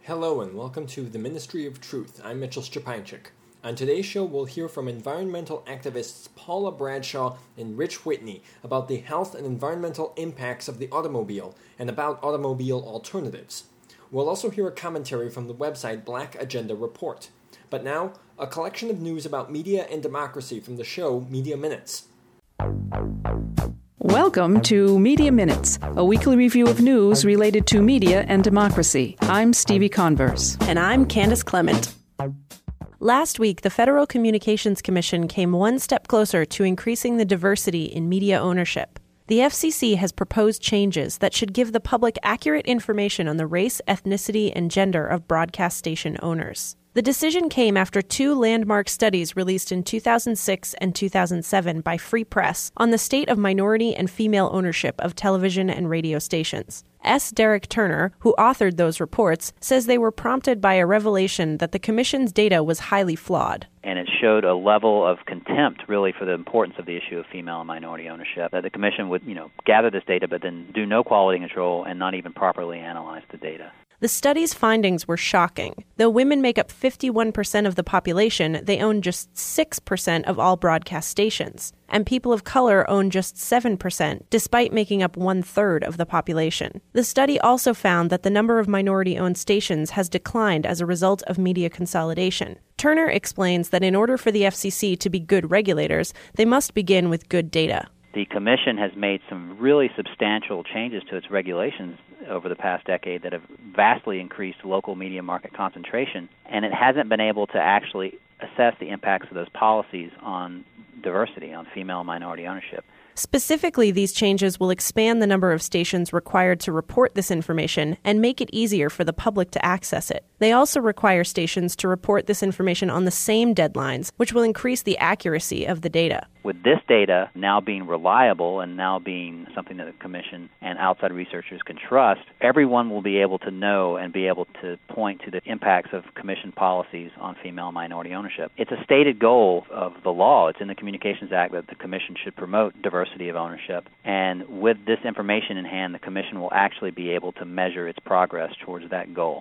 Hello and welcome to the Ministry of Truth. I'm Mitchell Szczepańczyk. On today's show, we'll hear from environmental activists Paula Bradshaw and Rich Whitney about the health and environmental impacts of the automobile and about automobile alternatives. We'll also hear a commentary from the website Black Agenda Report. But now, a collection of news about media and democracy from the show Media Minutes. Welcome to Media Minutes, a weekly review of news related to media and democracy. I'm Stevie Converse. And I'm Candace Clement. Last week, the Federal Communications Commission came one step closer to increasing the diversity in media ownership. The FCC has proposed changes that should give the public accurate information on the race, ethnicity, and gender of broadcast station owners. The decision came after two landmark studies released in 2006 and 2007 by Free Press on the state of minority and female ownership of television and radio stations. S. Derek Turner, who authored those reports, says they were prompted by a revelation that the Commission's data was highly flawed. And it showed a level of contempt, really, for the importance of the issue of female and minority ownership, that the Commission would, gather this data but then do no quality control and not even properly analyze the data. The study's findings were shocking. Though women make up 51% of the population, they own just 6% of all broadcast stations. And people of color own just 7%, despite making up 1/3 of the population. The study also found that the number of minority-owned stations has declined as a result of media consolidation. Turner explains that in order for the FCC to be good regulators, they must begin with good data. The Commission has made some really substantial changes to its regulations over the past decade that have vastly increased local media market concentration, and it hasn't been able to actually assess the impacts of those policies on diversity, on female and minority ownership. Specifically, these changes will expand the number of stations required to report this information and make it easier for the public to access it. They also require stations to report this information on the same deadlines, which will increase the accuracy of the data. With this data now being reliable and now being something that the Commission and outside researchers can trust, everyone will be able to know and be able to point to the impacts of Commission policies on female and minority ownership. It's a stated goal of the law. It's in the Communications Act that the Commission should promote diversity of ownership. And with this information in hand, the Commission will actually be able to measure its progress towards that goal.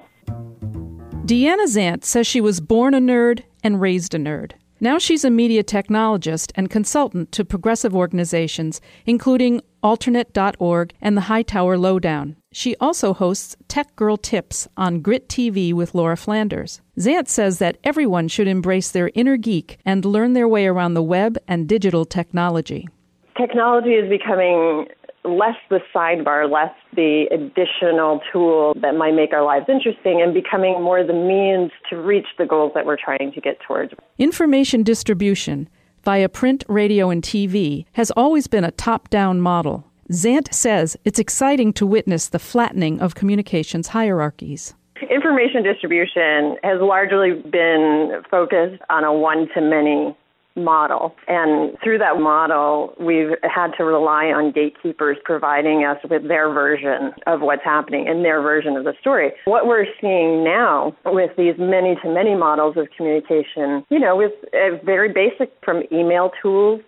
Deanna Zant says she was born a nerd and raised a nerd. Now she's a media technologist and consultant to progressive organizations, including Alternate.org and the Hightower Lowdown. She also hosts Tech Girl Tips on Grit TV with Laura Flanders. Zant says that everyone should embrace their inner geek and learn their way around the web and digital technology. Technology is becoming less the sidebar, less the additional tool that might make our lives interesting, and becoming more the means to reach the goals that we're trying to get towards. Information distribution via print, radio, and TV has always been a top-down model. Zant says it's exciting to witness the flattening of communications hierarchies. Information distribution has largely been focused on a one-to-many model. And through that model, we've had to rely on gatekeepers providing us with their version of what's happening and their version of the story. What we're seeing now with these many-to-many models of communication, with very basic from email tools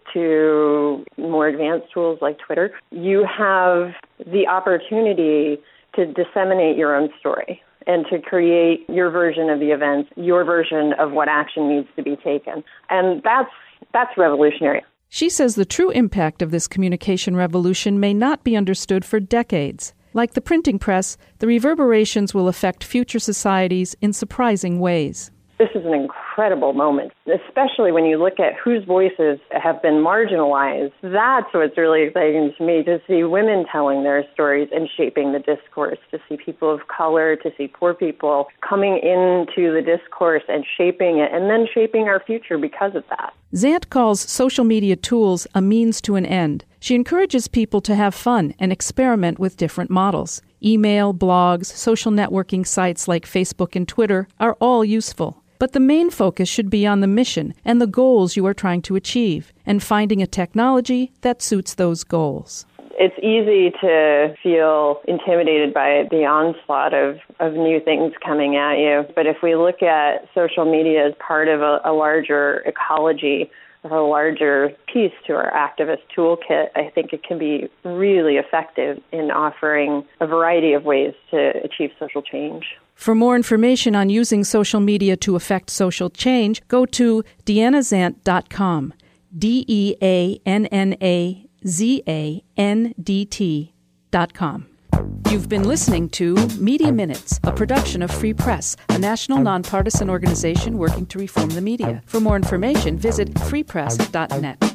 to more advanced tools like Twitter, you have the opportunity to disseminate your own story and to create your version of the events, your version of what action needs to be taken. And that's revolutionary. She says the true impact of this communication revolution may not be understood for decades. Like the printing press, the reverberations will affect future societies in surprising ways. This is an incredible moment, especially when you look at whose voices have been marginalized. That's what's really exciting to me, to see women telling their stories and shaping the discourse, to see people of color, to see poor people coming into the discourse and shaping it, and then shaping our future because of that. Zant calls social media tools a means to an end. She encourages people to have fun and experiment with different models. Email, blogs, social networking sites like Facebook and Twitter are all useful. But the main focus should be on the mission and the goals you are trying to achieve, and finding a technology that suits those goals. It's easy to feel intimidated by the onslaught of new things coming at you. But if we look at social media as part of a larger ecology a larger piece to our activist toolkit, I think it can be really effective in offering a variety of ways to achieve social change. For more information on using social media to affect social change, go to deannazant.com, DeAnnazandt.com. You've been listening to Media Minutes, a production of Free Press, a national nonpartisan organization working to reform the media. For more information, visit freepress.net.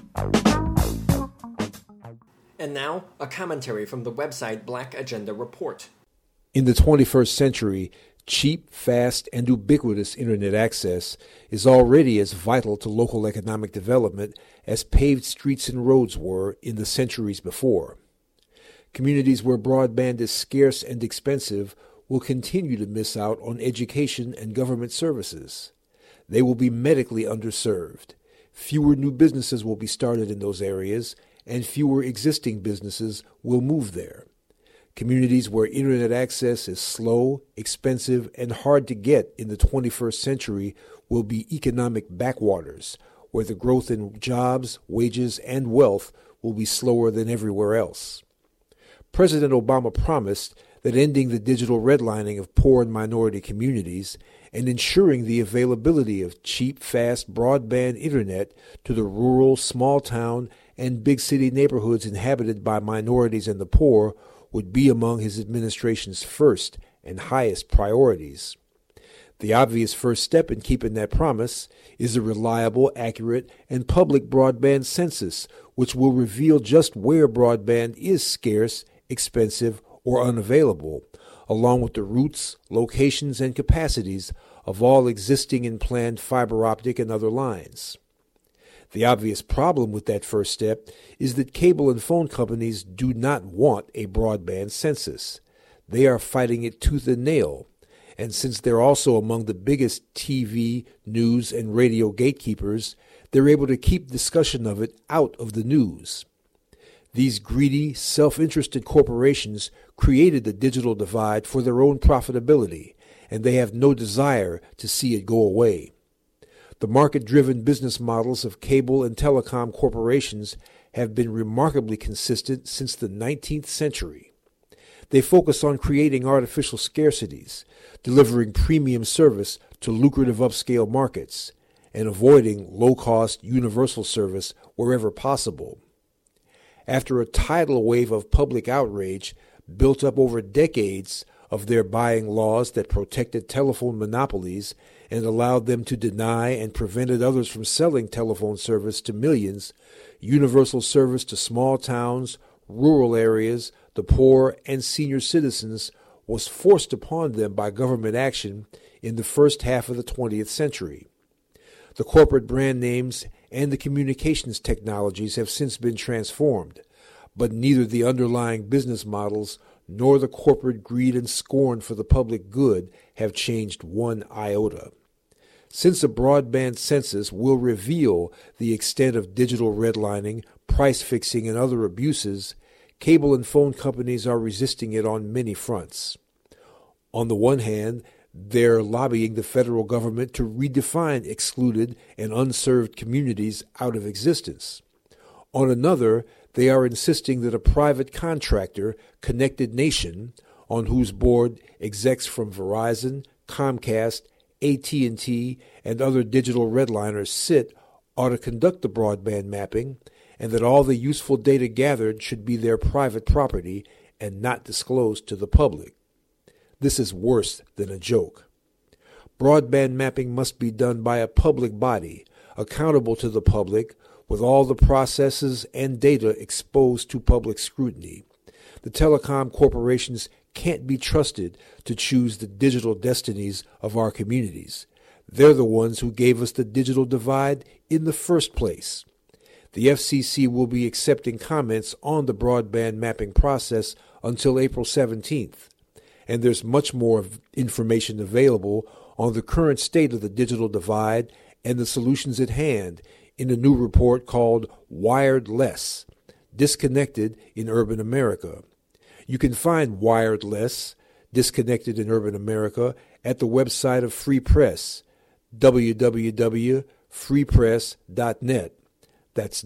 And now, a commentary from the website Black Agenda Report. In the 21st century, cheap, fast, and ubiquitous Internet access is already as vital to local economic development as paved streets and roads were in the centuries before. Communities where broadband is scarce and expensive will continue to miss out on education and government services. They will be medically underserved. Fewer new businesses will be started in those areas, and fewer existing businesses will move there. Communities where Internet access is slow, expensive, and hard to get in the 21st century will be economic backwaters, where the growth in jobs, wages, and wealth will be slower than everywhere else. President Obama promised that ending the digital redlining of poor and minority communities and ensuring the availability of cheap, fast broadband Internet to the rural, small-town, and big-city neighborhoods inhabited by minorities and the poor would be among his administration's first and highest priorities. The obvious first step in keeping that promise is a reliable, accurate, and public broadband census, which will reveal just where broadband is scarce, expensive, or unavailable, along with the routes, locations, and capacities of all existing and planned fiber optic and other lines. The obvious problem with that first step is that cable and phone companies do not want a broadband census. They are fighting it tooth and nail, and since they're also among the biggest TV, news, and radio gatekeepers, they're able to keep discussion of it out of the news. These greedy, self-interested corporations created the digital divide for their own profitability, and they have no desire to see it go away. The market-driven business models of cable and telecom corporations have been remarkably consistent since the 19th century. They focus on creating artificial scarcities, delivering premium service to lucrative upscale markets, and avoiding low-cost universal service wherever possible. After a tidal wave of public outrage built up over decades of their buying laws that protected telephone monopolies and allowed them to deny and prevented others from selling telephone service to millions, universal service to small towns, rural areas, the poor, and senior citizens was forced upon them by government action in the first half of the 20th century. The corporate brand names and the communications technologies have since been transformed, but neither the underlying business models nor the corporate greed and scorn for the public good have changed one iota. Since a broadband census will reveal the extent of digital redlining, price fixing, and other abuses, cable and phone companies are resisting it on many fronts. On the one hand, they're lobbying the federal government to redefine excluded and unserved communities out of existence. On another, they are insisting that a private contractor, Connected Nation, on whose board execs from Verizon, Comcast, AT&T, and other digital redliners sit, ought to conduct the broadband mapping, and that all the useful data gathered should be their private property and not disclosed to the public. This is worse than a joke. Broadband mapping must be done by a public body, accountable to the public, with all the processes and data exposed to public scrutiny. The telecom corporations can't be trusted to choose the digital destinies of our communities. They're the ones who gave us the digital divide in the first place. The FCC will be accepting comments on the broadband mapping process until April 17th. And there's much more information available on the current state of the digital divide and the solutions at hand in a new report called Wired Less, Disconnected in Urban America. You can find Wired Less, Disconnected in Urban America, at the website of Free Press, www.freepress.net. That's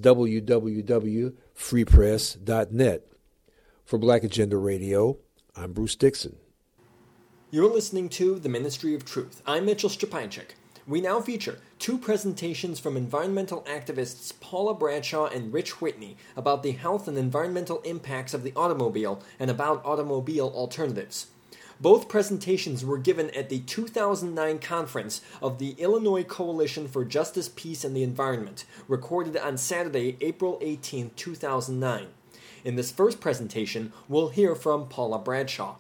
www.freepress.net. For Black Agenda Radio, I'm Bruce Dixon. You're listening to The Ministry of Truth. I'm Mitchell Szczepańczyk. We now feature two presentations from environmental activists Paula Bradshaw and Rich Whitney about the health and environmental impacts of the automobile and about automobile alternatives. Both presentations were given at the 2009 conference of the Illinois Coalition for Justice, Peace, and the Environment, recorded on Saturday, April 18, 2009. In this first presentation, we'll hear from Paula Bradshaw.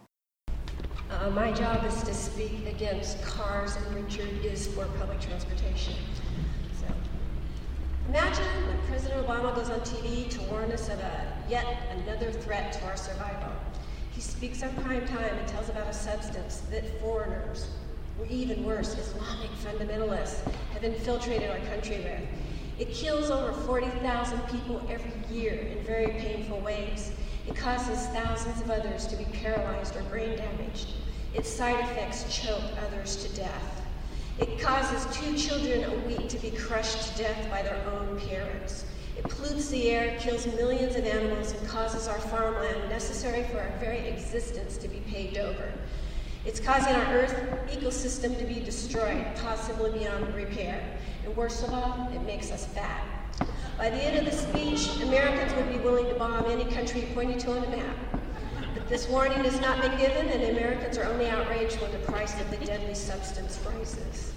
My job is to speak against cars, and Richard is for public transportation. So, imagine when President Obama goes on TV to warn us of yet another threat to our survival. He speaks on prime time and tells about a substance that foreigners, or even worse, Islamic fundamentalists, have infiltrated our country with. It kills over 40,000 people every year in very painful ways. It causes thousands of others to be paralyzed or brain damaged. Its side effects choke others to death. It causes 2 children a week to be crushed to death by their own parents. It pollutes the air, kills millions of animals, and causes our farmland necessary for our very existence to be paved over. It's causing our Earth ecosystem to be destroyed, possibly beyond repair. And worst of all, it makes us fat. By the end of the speech, Americans would be willing to bomb any country pointed to on a map. But this warning has not been given, and Americans are only outraged when the price of the deadly substance rises.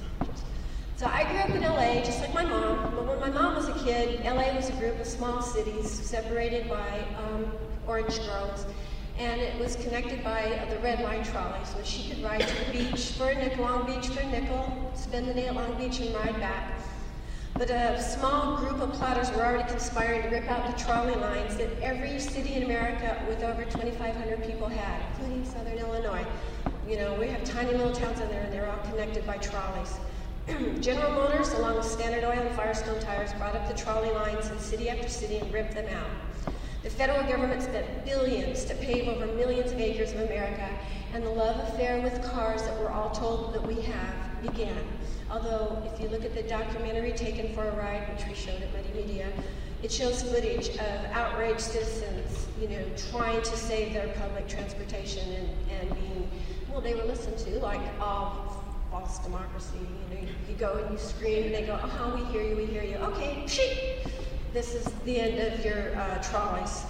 So I grew up in LA, just like my mom, but when my mom was a kid, LA was a group of small cities separated by orange groves, and it was connected by the red line trolley, so she could ride to the beach for a nickel, Long Beach for a nickel, spend the day at Long Beach and ride back. But a small group of plotters were already conspiring to rip out the trolley lines that every city in America with over 2,500 people had, including Southern Illinois. You know, we have tiny little towns in there, and they're all connected by trolleys. General Motors, along with Standard Oil and Firestone Tires, brought up the trolley lines in city after city and ripped them out. The federal government spent billions to pave over millions of acres of America, and the love affair with cars that we're all told that we have began. Although, if you look at the documentary Taken for a Ride, which we showed at Muddy Media, it shows footage of outraged citizens, trying to save their public transportation and being, well, they were listened to like all false democracy. You go and you scream, and they go, we hear you, we hear you. Okay, pshit. This is the end of your trolleys.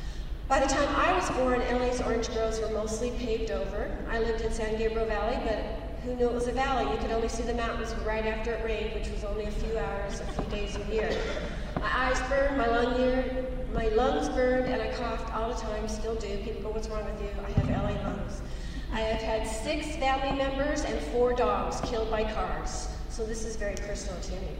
By the time I was born, LA's orange groves were mostly paved over. I lived in San Gabriel Valley, but who knew it was a valley? You could only see the mountains right after it rained, which was only a few hours, a few days a year. My eyes burned, my lungs burned, and I coughed all the time, still do. People go, what's wrong with you? I have LA lungs. I have had 6 family members and 4 dogs killed by cars. So this is very personal to me.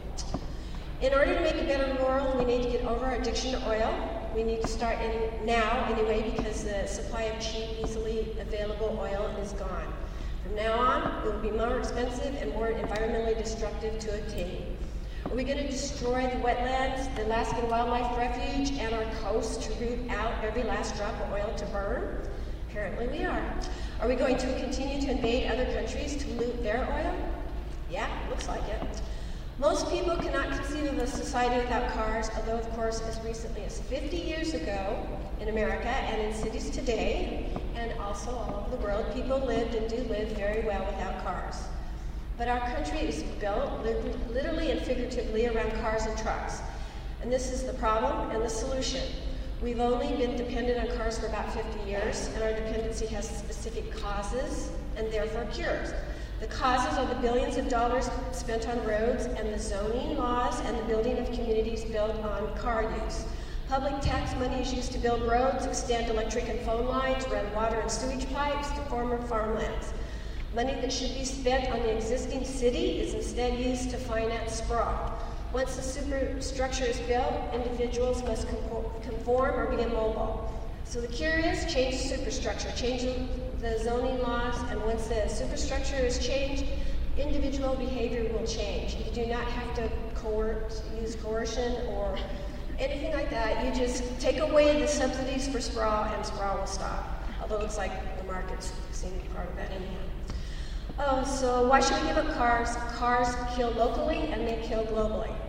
In order to make a better world, we need to get over our addiction to oil. We need to start now anyway, because the supply of cheap, easily available oil is gone. From now on, it will be more expensive and more environmentally destructive to obtain. Are we going to destroy the wetlands, the Alaskan Wildlife Refuge, and our coast to root out every last drop of oil to burn? Apparently we are. Are we going to continue to invade other countries to loot their oil? Yeah, looks like it. Most people cannot conceive of a society without cars, although, of course, as recently as 50 years ago in America and in cities today, and also all over the world, people lived and do live very well without cars. But our country is built literally and figuratively around cars and trucks. And this is the problem and the solution. We've only been dependent on cars for about 50 years, and our dependency has specific causes and therefore cures. The causes are the billions of dollars spent on roads and the zoning laws and the building of communities built on car use. Public tax money is used to build roads, extend electric and phone lines, run water and sewage pipes to former farmlands. Money that should be spent on the existing city is instead used to finance sprawl. Once the superstructure is built, individuals must conform or be immobile. So the cure is change the superstructure, change the zoning laws, and once the superstructure is changed, individual behavior will change. You do not have to use coercion or anything like that. You just take away the subsidies for sprawl, and sprawl will stop. Although it looks like the markets seem to be part of that anyhow. Oh, so why should we give up cars? Cars kill locally and they kill globally.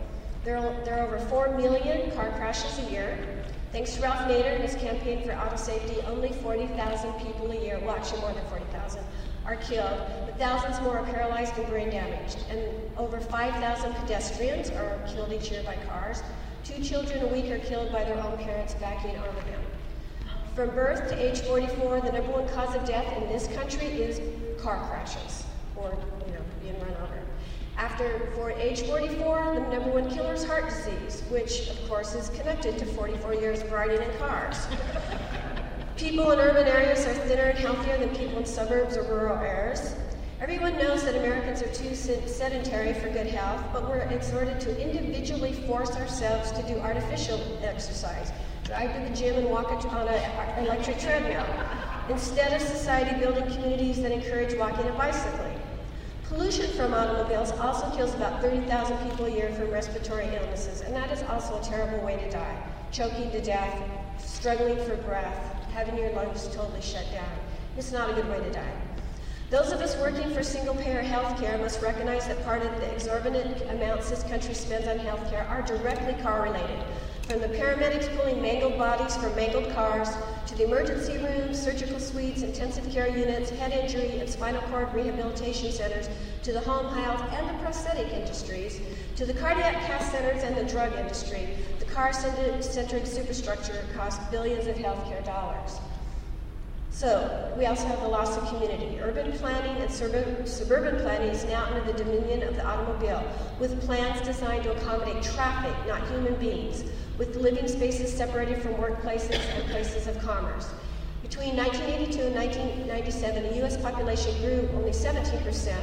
There are over 4 million car crashes a year. Thanks to Ralph Nader and his campaign for auto safety, only 40,000 people a year, well actually more than 40,000, are killed, but thousands more are paralyzed and brain damaged. And over 5,000 pedestrians are killed each year by cars. 2 children a week are killed by their own parents backing over them. From birth to age 44, the number one cause of death in this country is car crashes, or being run over. For age 44, the number one killer is heart disease, which of course is connected to 44 years of riding in cars. People in urban areas are thinner and healthier than people in suburbs or rural areas. Everyone knows that Americans are too sedentary for good health, but we're exhorted to individually force ourselves to do artificial exercise, drive to the gym and walk on an electric treadmill, instead of society building communities that encourage walking and bicycling. Pollution from automobiles also kills about 30,000 people a year from respiratory illnesses, and that is also a terrible way to die. Choking to death, struggling for breath, having your lungs totally shut down. It's not a good way to die. Those of us working for single-payer health care must recognize that part of the exorbitant amounts this country spends on health care are directly car-related. From the paramedics pulling mangled bodies from mangled cars, to the emergency rooms, surgical suites, intensive care units, head injury and spinal cord rehabilitation centers, to the home health and the prosthetic industries, to the cardiac cath centers and the drug industry, the car-centered superstructure costs billions of healthcare dollars. So, we also have the loss of community. Urban planning and suburban planning is now under the dominion of the automobile, with plans designed to accommodate traffic, not human beings, with living spaces separated from workplaces and places of commerce. Between 1982 and 1997, the U.S. population grew only 17%,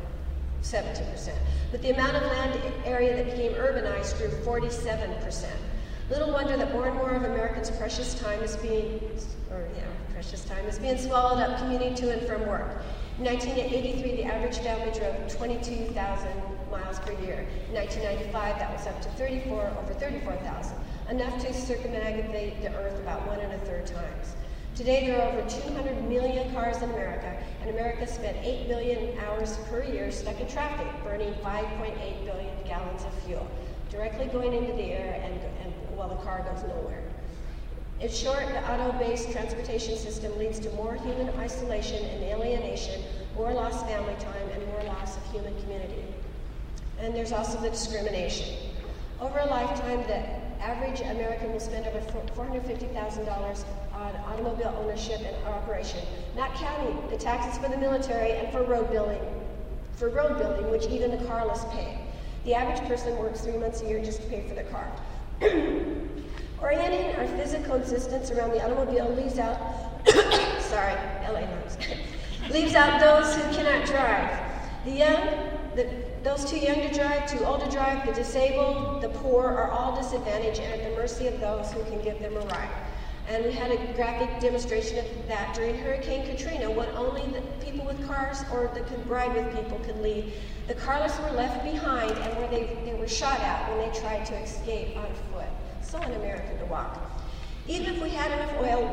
but the amount of land area that became urbanized grew 47%. Little wonder that more and more of Americans' precious time is being swallowed up commuting to and from work. In 1983, the average family drove 22,000 miles per year. In 1995, that was up to over 34,000, enough to circumnavigate the Earth about 1 1/3 times. Today, there are over 200 million cars in America, and America spent 8 billion hours per year stuck in traffic, burning 5.8 billion gallons of fuel, directly going into the air and while the car goes nowhere. In short, the auto-based transportation system leads to more human isolation and alienation, more lost family time, and more loss of human community. And there's also the discrimination. Over a lifetime, the average American will spend over $450,000 on automobile ownership and operation, not counting the taxes for the military and for road building, which even the carless pay. The average person works 3 months a year just to pay for their car. Orienting our physical existence around the automobile leaves out, leaves out those who cannot drive. The young, those too young to drive, too old to drive, the disabled, the poor are all disadvantaged and at the mercy of those who can give them a ride. And we had a graphic demonstration of that during Hurricane Katrina, when only the people with cars or that could ride with people could leave. The carless were left behind and where they were shot at when they tried to escape on foot. So un-American to walk. Even if we had enough oil,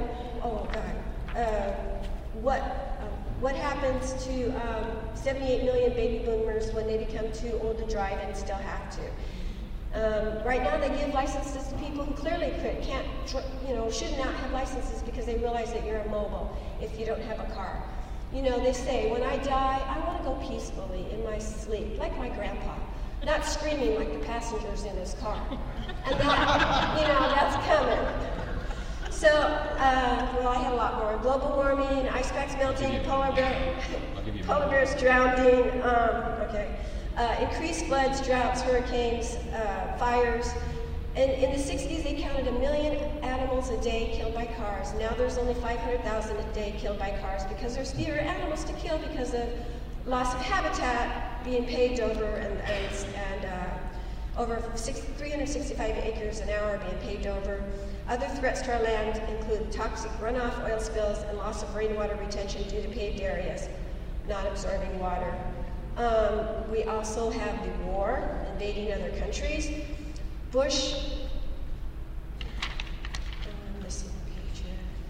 what happens to 78 million baby boomers when they become too old to drive and still have to? Right now they give licenses to people who clearly should not have licenses because they realize that you're immobile if you don't have a car. They say, when I die, I want to go peacefully in my sleep, like my grandpa, not screaming like the passengers in his car. And that's coming. So, I had a lot more. Global warming, ice packs melting, polar bears drowning, increased floods, droughts, hurricanes, fires. And in the 60s, they counted 1 million animals a day killed by cars. Now there's only 500,000 a day killed by cars because there's fewer animals to kill because of loss of habitat being paved over and over 365 acres an hour being paved over. Other threats to our land include toxic runoff, oil spills, and loss of rainwater retention due to paved areas not absorbing water. We also have the war invading other countries. Bush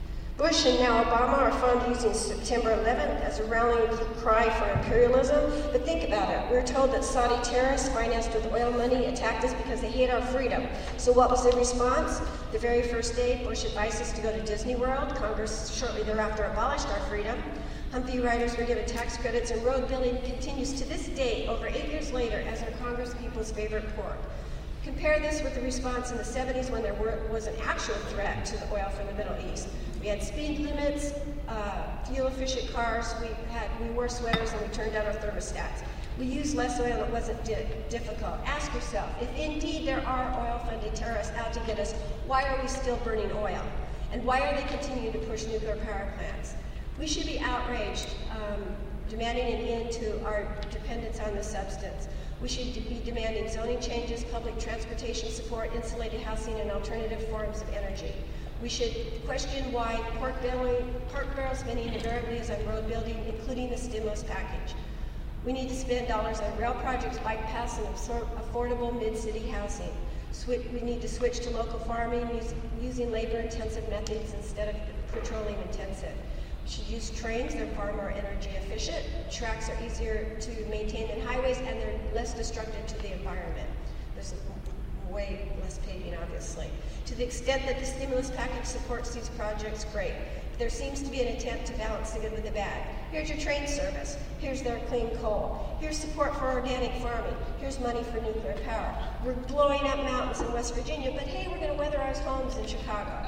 Bush and now Obama are fond of using September 11th as a rallying cry for imperialism, but think about it. We're told that Saudi terrorists financed with oil money attacked us because they hate our freedom. So what was the response? The very first day, Bush advised us to go to Disney World. Congress shortly thereafter abolished our freedom. Humphrey riders were given tax credits, and road building continues to this day, over 8 years later, as our Congress people's favorite port. Compare this with the response in the 70s when there was an actual threat to the oil from the Middle East. We had speed limits, fuel-efficient cars, we wore sweaters, and we turned down our thermostats. We used less oil, it wasn't difficult. Ask yourself, if indeed there are oil-funded terrorists out to get us, why are we still burning oil? And why are they continuing to push nuclear power plants? We should be outraged, demanding an end to our dependence on this substance. We should be demanding zoning changes, public transportation support, insulated housing, and alternative forms of energy. We should question why pork barrel spending invariably is on road building, including the stimulus package. We need to spend dollars on rail projects, bike paths, and affordable mid-city housing. We need to switch to local farming, using labor-intensive methods instead of petroleum-intensive. We should use trains, they're far more energy efficient. Tracks are easier to maintain than highways, and they're less destructive to the environment. There's way less paving, obviously. To the extent that the stimulus package supports these projects, great. But there seems to be an attempt to balance the good with the bad. Here's your train service. Here's their clean coal. Here's support for organic farming. Here's money for nuclear power. We're blowing up mountains in West Virginia, but hey, we're going to weatherize homes in Chicago.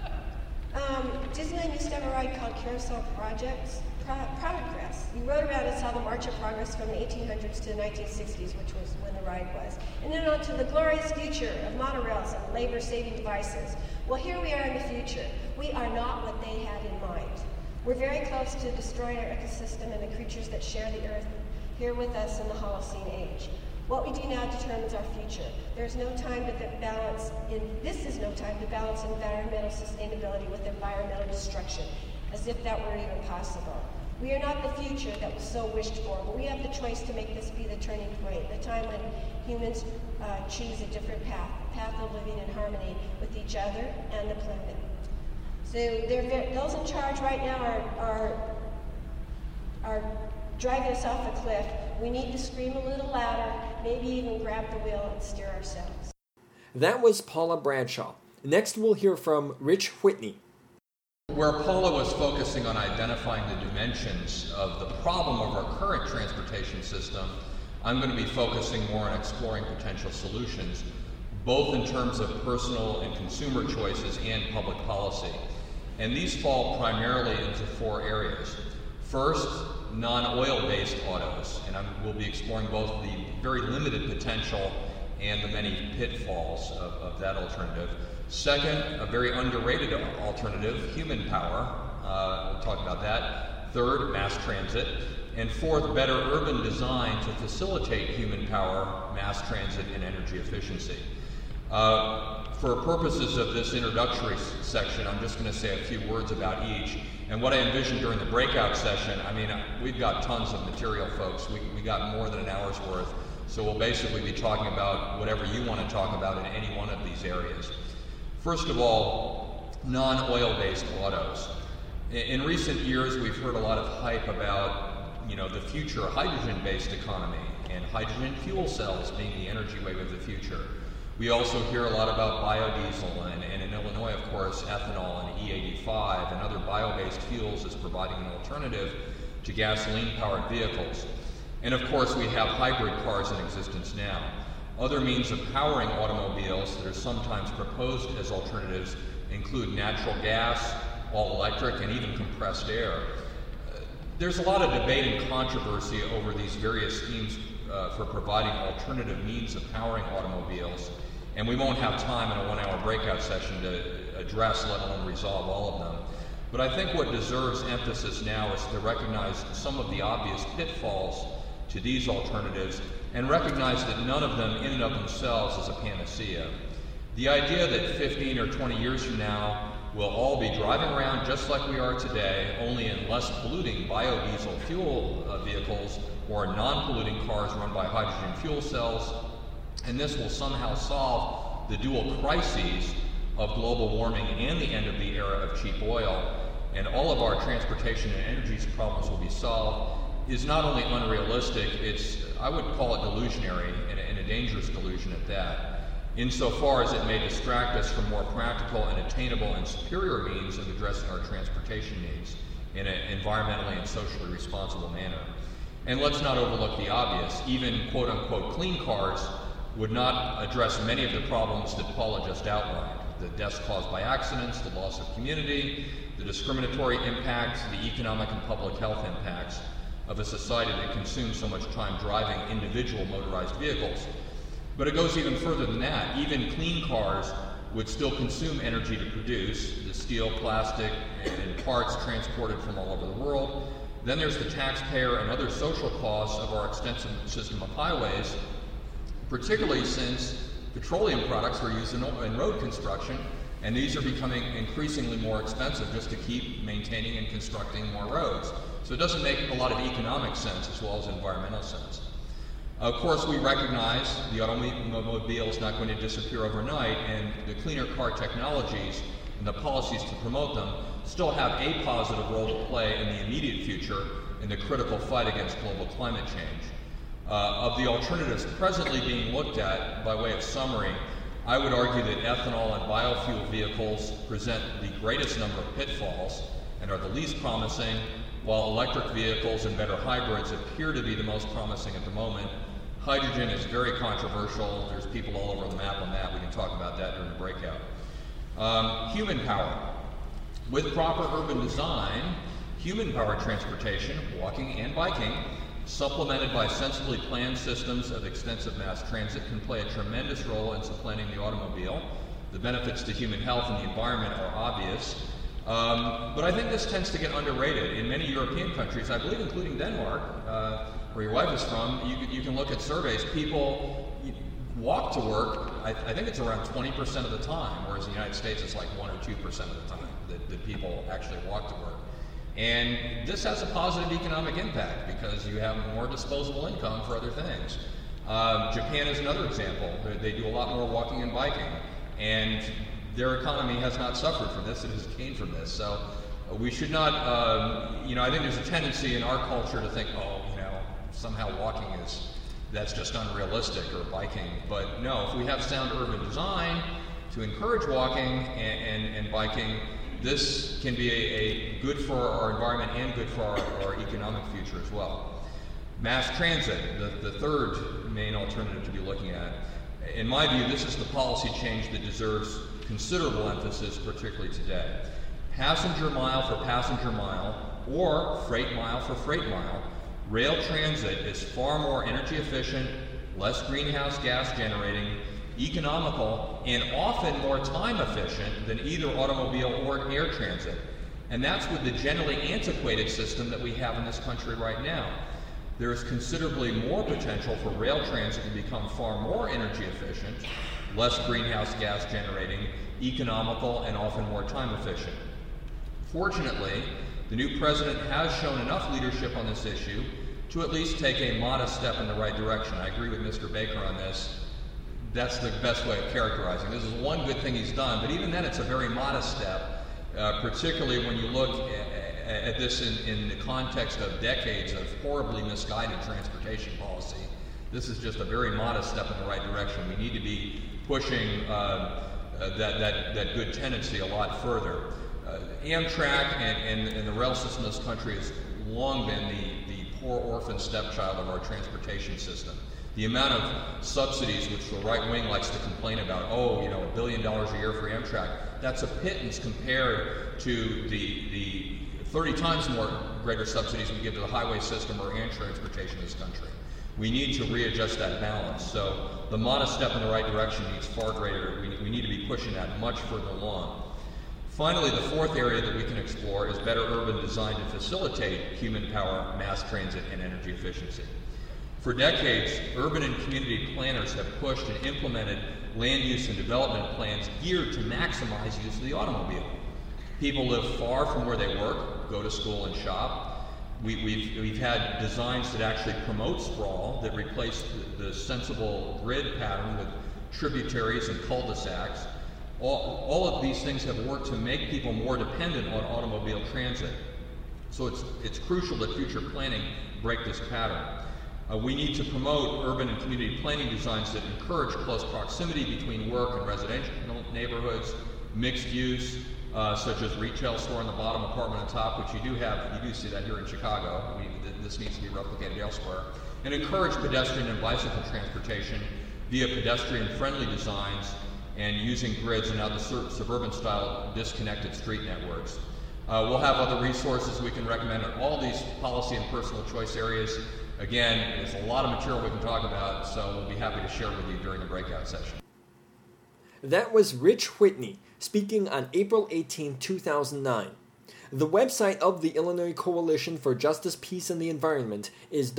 Disneyland used to have a ride called Carousel Progress. You rode around and saw the March of Progress from the 1800s to the 1960s, which was when the ride was. And then on to the glorious future of monorails and labor-saving devices. Well, here we are in the future. We are not what they had in mind. We're very close to destroying our ecosystem and the creatures that share the earth here with us in the Holocene age. What we do now determines our future. There's no time to balance, this is no time to balance environmental sustainability with environmental destruction, as if that were even possible. We are not the future that was so wished for, but we have the choice to make this be the turning point, the time when humans choose a different path, a path of living in harmony with each other and the planet. So those in charge right now are driving us off a cliff. We need to scream a little louder, maybe even grab the wheel and steer ourselves. That was Paula Bradshaw. Next we'll hear from Rich Whitney. Where Paula was focusing on identifying the dimensions of the problem of our current transportation system, I'm going to be focusing more on exploring potential solutions, both in terms of personal and consumer choices and public policy. And these fall primarily into 4 areas. First, non-oil-based autos, and we'll be exploring both the very limited potential and the many pitfalls of that alternative. Second, a very underrated alternative, human power. We'll talk about that. Third, mass transit. And fourth, better urban design to facilitate human power, mass transit, and energy efficiency. For purposes of this introductory section, I'm just going to say a few words about each. And what I envision during the breakout session, we've got tons of material, folks. We got more than an hour's worth. So we'll basically be talking about whatever you want to talk about in any one of these areas. First of all, non-oil-based autos. In recent years, we've heard a lot of hype about, the future hydrogen-based economy and hydrogen fuel cells being the energy wave of the future. We also hear a lot about biodiesel and in Illinois, of course, ethanol and E85 and other bio-based fuels as providing an alternative to gasoline-powered vehicles. And of course, we have hybrid cars in existence now. Other means of powering automobiles that are sometimes proposed as alternatives include natural gas, all-electric, and even compressed air. There's a lot of debate and controversy over these various schemes for providing alternative means of powering automobiles, and we won't have time in a 1-hour breakout session to address, let alone resolve all of them. But I think what deserves emphasis now is to recognize some of the obvious pitfalls to these alternatives and recognize that none of them in and of themselves is a panacea. The idea that 15 or 20 years from now we'll all be driving around just like we are today, only in less polluting biodiesel fuel vehicles or non-polluting cars run by hydrogen fuel cells, and this will somehow solve the dual crises of global warming and the end of the era of cheap oil, and all of our transportation and energy problems will be solved is not only unrealistic, I would call it delusionary, and a dangerous delusion at that, insofar as it may distract us from more practical and attainable and superior means of addressing our transportation needs in an environmentally and socially responsible manner. And let's not overlook the obvious. Even quote-unquote clean cars would not address many of the problems that Paula just outlined. The deaths caused by accidents, the loss of community, the discriminatory impacts, the economic and public health impacts of a society that consumes so much time driving individual motorized vehicles. But it goes even further than that. Even clean cars would still consume energy to produce, the steel, plastic, and parts transported from all over the world. Then there's the taxpayer and other social costs of our extensive system of highways, particularly since petroleum products are used in road construction, and these are becoming increasingly more expensive just to keep maintaining and constructing more roads. So it doesn't make a lot of economic sense as well as environmental sense. Of course, we recognize the automobile is not going to disappear overnight, and the cleaner car technologies and the policies to promote them still have a positive role to play in the immediate future in the critical fight against global climate change. Of the alternatives presently being looked at, by way of summary, I would argue that ethanol and biofuel vehicles present the greatest number of pitfalls and are the least promising, while electric vehicles and better hybrids appear to be the most promising at the moment. Hydrogen is very controversial. There's people all over the map on that. We can talk about that during the breakout. Human power. With proper urban design, human-powered transportation, walking and biking, supplemented by sensibly planned systems of extensive mass transit, can play a tremendous role in supplanting the automobile. The benefits to human health and the environment are obvious. But I think this tends to get underrated. In many European countries, I believe including Denmark, where your wife is from, you can look at surveys. People walk to work, I think it's around 20% of the time, whereas in the United States it's like 1 or 2% of the time that people actually walk to work. And this has a positive economic impact because you have more disposable income for other things. Japan is another example. They do a lot more walking and biking, and their economy has not suffered from this, it has gained from this. So we should not, I think there's a tendency in our culture to think, somehow walking that's just unrealistic, or biking. But no, if we have sound urban design to encourage walking and biking, this can be a good for our environment and good for our economic future as well. Mass transit, the third main alternative to be looking at. In my view, this is the policy change that deserves considerable emphasis, particularly today. Passenger mile for passenger mile, or freight mile for freight mile, rail transit is far more energy efficient, less greenhouse gas generating, economical, and often more time efficient than either automobile or air transit. And that's with the generally antiquated system that we have in this country right now. There is considerably more potential for rail transit to become far more energy efficient, less greenhouse gas generating, economical, and often more time efficient. Fortunately, the new president has shown enough leadership on this issue to at least take a modest step in the right direction. I agree with Mr. Baker on this. That's the best way of characterizing. This is one good thing he's done, but even then it's a very modest step, particularly when you look at this in the context of decades of horribly misguided transportation policy. This is just a very modest step in the right direction. We need to be pushing that good tendency a lot further. Amtrak and the rail system in this country has long been the poor orphan stepchild of our transportation system. The amount of subsidies which the right wing likes to complain about, $1 billion a year for Amtrak, that's a pittance compared to the 30 times more greater subsidies we give to the highway system or air transportation in this country. We need to readjust that balance. So the modest step in the right direction needs far greater. We need to be pushing that much further along. Finally, the fourth area that we can explore is better urban design to facilitate human power, mass transit, and energy efficiency. For decades, urban and community planners have pushed and implemented land use and development plans geared to maximize use of the automobile. People live far from where they work, go to school and shop. We've had designs that actually promote sprawl, that replace the sensible grid pattern with tributaries and cul-de-sacs. All of these things have worked to make people more dependent on automobile transit. So it's crucial that future planning break this pattern. We need to promote urban and community planning designs that encourage close proximity between work and residential neighborhoods, mixed use, such as retail store on the bottom, apartment on top, which you do see that here in Chicago. This needs to be replicated elsewhere. And encourage pedestrian and bicycle transportation via pedestrian-friendly designs and using grids and other suburban-style disconnected street networks. We'll have other resources we can recommend on all these policy and personal choice areas. Again, there's a lot of material we can talk about, so we'll be happy to share with you during the breakout session. That was Rich Whitney speaking on April 18, 2009. The website of the Illinois Coalition for Justice, Peace, and the Environment is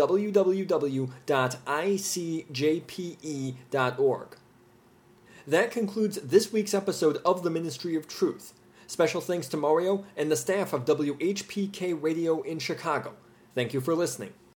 www.icjpe.org. That concludes this week's episode of the Ministry of Truth. Special thanks to Mario and the staff of WHPK Radio in Chicago. Thank you for listening.